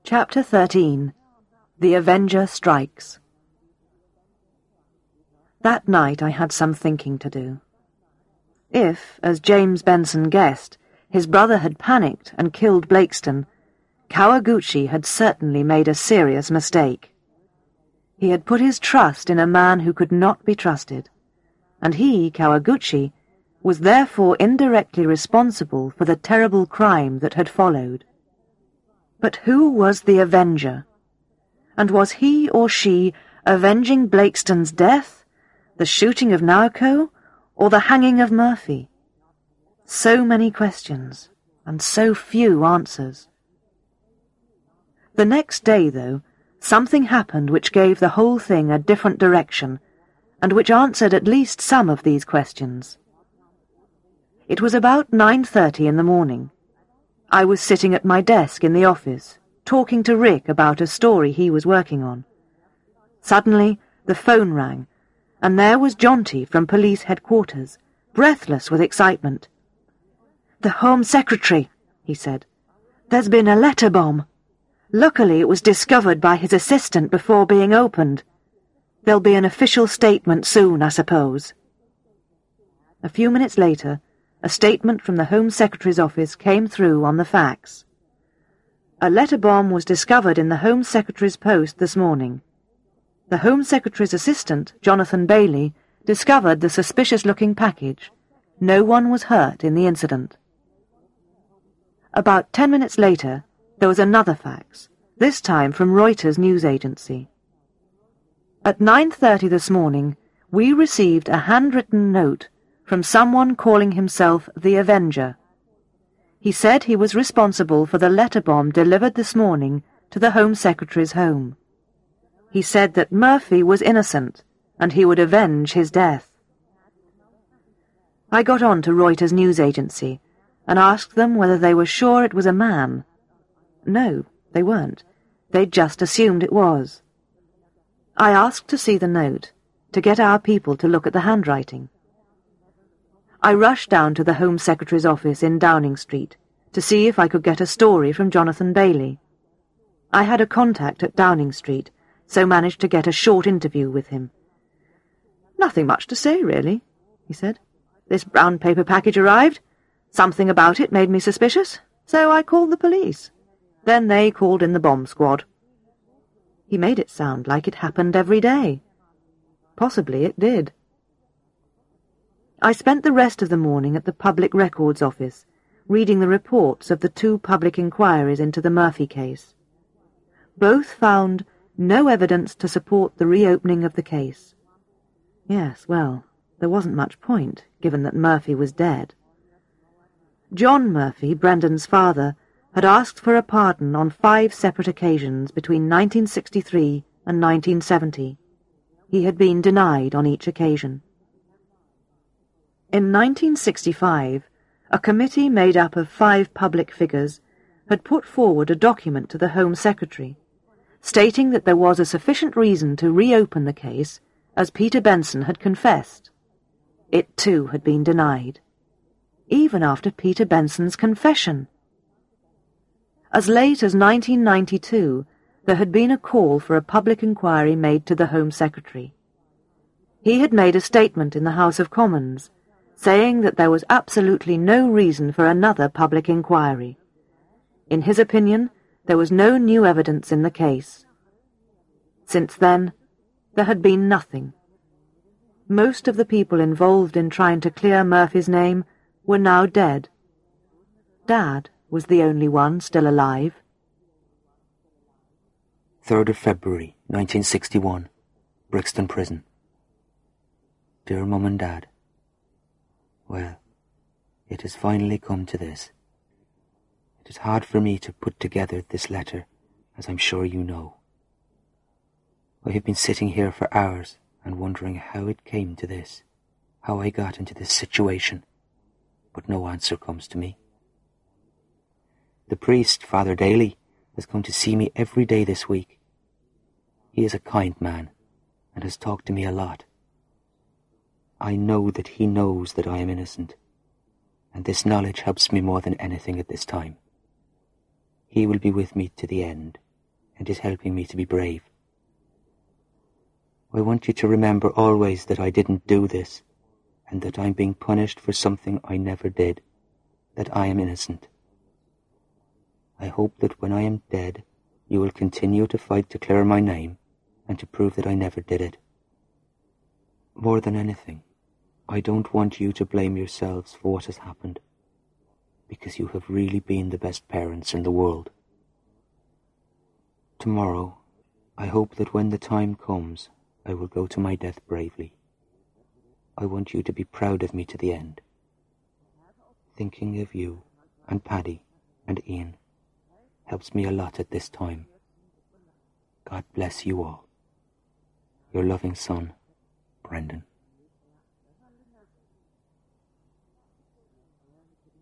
Chapter 13. The Avenger Strikes. That night I had some thinking to do. If, as James Benson guessed, his brother had panicked and killed Blakeston, Kawaguchi had certainly made a serious mistake. He had put his trust in a man who could not be trusted, and he, Kawaguchi, was therefore indirectly responsible for the terrible crime that had followed. But who was the Avenger? And was he or she avenging Blakeston's death, the shooting of Naoko, or the hanging of Murphy? So many questions, and so few answers. The next day, though, something happened which gave the whole thing a different direction, and which answered at least some of these questions. It was about 9:30 in the morning. I was sitting at my desk in the office, talking to Rick about a story he was working on. Suddenly, the phone rang, and there was Jonty from police headquarters, breathless with excitement. "The Home Secretary," he said. "There's been a letter bomb. Luckily it was discovered by his assistant before being opened. There'll be an official statement soon, I suppose." A few minutes later, a statement from the Home Secretary's office came through on the fax. A letter bomb was discovered in the Home Secretary's post this morning. The Home Secretary's assistant, Jonathan Bailey, discovered the suspicious-looking package. No one was hurt in the incident. About 10 minutes later, there was another fax, this time from Reuters news agency. At 9:30 this morning, we received a handwritten note from someone calling himself the Avenger. He said he was responsible for the letter bomb delivered this morning to the Home Secretary's home. He said that Murphy was innocent, and he would avenge his death. I got on to Reuters news agency and asked them whether they were sure it was a man. No, they weren't. They'd just assumed it was. I asked to see the note, to get our people to look at the handwriting. I rushed down to the Home Secretary's office in Downing Street to see if I could get a story from Jonathan Bailey. I had a contact at Downing Street, so managed to get a short interview with him. "Nothing much to say, really," he said. "This brown paper package arrived. Something about it made me suspicious, so I called the police. Then they called in the bomb squad." He made it sound like it happened every day. Possibly it did. I spent the rest of the morning at the Public Records Office, reading the reports of the 2 public inquiries into the Murphy case. Both found no evidence to support the reopening of the case. Yes, well, there wasn't much point, given that Murphy was dead. John Murphy, Brendan's father, had asked for a pardon on 5 separate occasions between 1963 and 1970. He had been denied on each occasion. In 1965, a committee made up of 5 public figures had put forward a document to the Home Secretary, stating that there was a sufficient reason to reopen the case, as Peter Benson had confessed. It too had been denied, even after Peter Benson's confession. As late as 1992, there had been a call for a public inquiry made to the Home Secretary. He had made a statement in the House of Commons, saying that there was absolutely no reason for another public inquiry. In his opinion, there was no new evidence in the case. Since then, there had been nothing. Most of the people involved in trying to clear Murphy's name were now dead. Dad was the only one still alive. 3rd of February, 1961, Brixton Prison. Dear Mum and Dad, well, it has finally come to this. It is hard for me to put together this letter, as I'm sure you know. I have been sitting here for hours and wondering how it came to this, how I got into this situation, but no answer comes to me. The priest, Father Daly, has come to see me every day this week. He is a kind man and has talked to me a lot. I know that he knows that I am innocent, and this knowledge helps me more than anything at this time. He will be with me to the end, and is helping me to be brave. I want you to remember always that I didn't do this, and that I'm being punished for something I never did, that I am innocent. I hope that when I am dead, you will continue to fight to clear my name and to prove that I never did it. More than anything, I don't want you to blame yourselves for what has happened, because you have really been the best parents in the world. Tomorrow, I hope that when the time comes, I will go to my death bravely. I want you to be proud of me to the end. Thinking of you and Paddy and Ian helps me a lot at this time. God bless you all. Your loving son, Brendan.